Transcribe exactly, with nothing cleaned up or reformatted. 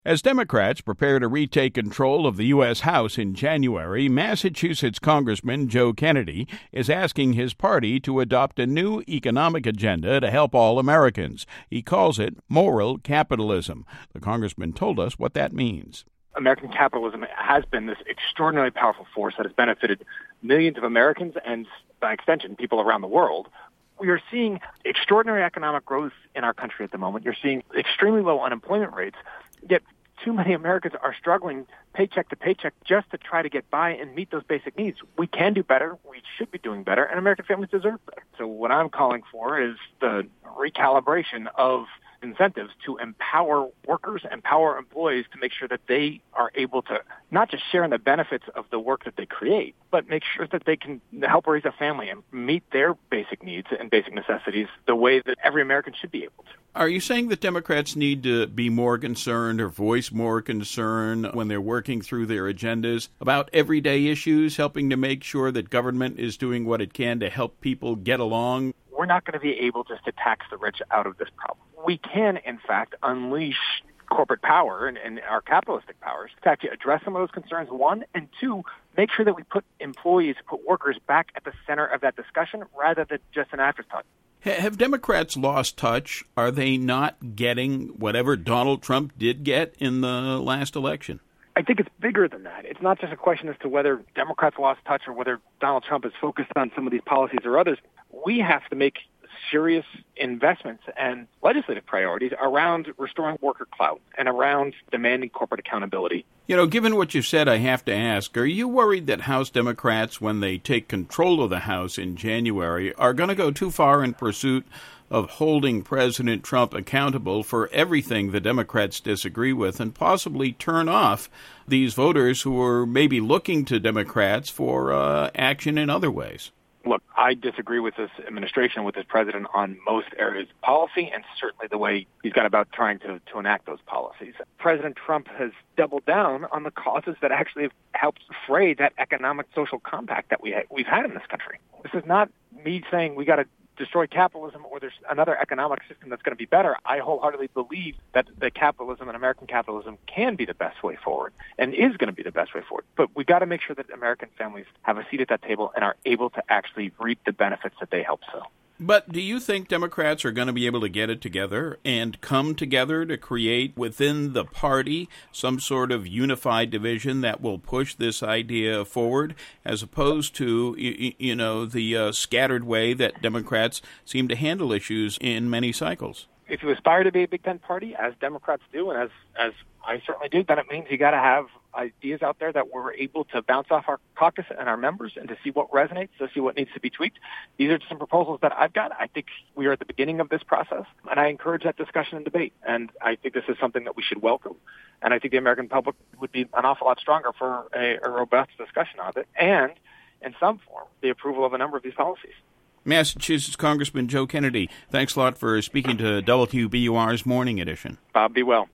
As Democrats prepare to retake control of the U S House in January, Massachusetts Congressman Joe Kennedy is asking his party to adopt a new economic agenda to help all Americans. He calls it moral capitalism. The congressman told us what that means. American capitalism has been this extraordinarily powerful force that has benefited millions of Americans and, by extension, people around the world. We are seeing extraordinary economic growth in our country at the moment. You're seeing extremely low unemployment rates, yet too many Americans are struggling paycheck to paycheck just to try to get by and meet those basic needs. We can do better. We should be doing better, and American families deserve better. So what I'm calling for is the recalibration of incentives to empower workers, empower employees to make sure that they are able to not just share in the benefits of the work that they create, but make sure that they can help raise a family and meet their basic needs and basic necessities the way that every American should be able to. Are you saying that Democrats need to be more concerned or voice more concern when they're working through their agendas about everyday issues, helping to make sure that government is doing what it can to help people get along? We're not going to be able just to tax the rich out of this problem. We can, in fact, unleash corporate power and, and our capitalistic powers to actually address some of those concerns, one, and two, make sure that we put employees, put workers back at the center of that discussion rather than just an afterthought. Have Democrats lost touch? Are they not getting whatever Donald Trump did get in the last election? I think it's bigger than that. It's not just a question as to whether Democrats lost touch or whether Donald Trump is focused on some of these policies or others. We have to make serious investments and legislative priorities around restoring worker clout and around demanding corporate accountability. You know, given what you've said, I have to ask, are you worried that House Democrats, when they take control of the House in January, are going to go too far in pursuit of holding President Trump accountable for everything the Democrats disagree with and possibly turn off these voters who are maybe looking to Democrats for uh, action in other ways? Look, I disagree with this administration, with this president on most areas of policy, and certainly the way he's gone about trying to, to enact those policies. President Trump has doubled down on the causes that actually have helped fray that economic social compact that we ha- we've had in this country. This is not me saying we got to destroy capitalism or there's another economic system that's going to be better. I wholeheartedly believe that the capitalism and American capitalism can be the best way forward and is going to be the best way forward. But we got to make sure that American families have a seat at that table and are able to actually reap the benefits that they help sow. But do you think Democrats are going to be able to get it together and come together to create within the party some sort of unified division that will push this idea forward, as opposed to, you, you know, the uh, scattered way that Democrats seem to handle issues in many cycles? If you aspire to be a Big Ten party, as Democrats do, and as as I certainly do, then it means you got to have ideas out there that we're able to bounce off our caucus and our members and to see what resonates, to see what needs to be tweaked. These are some proposals that I've got. I think we are at the beginning of this process, and I encourage that discussion and debate. And I think this is something that we should welcome. And I think the American public would be an awful lot stronger for a, a robust discussion of it and, in some form, the approval of a number of these policies. Massachusetts Congressman Joe Kennedy, thanks a lot for speaking to W B U R's Morning Edition. Bob, be well.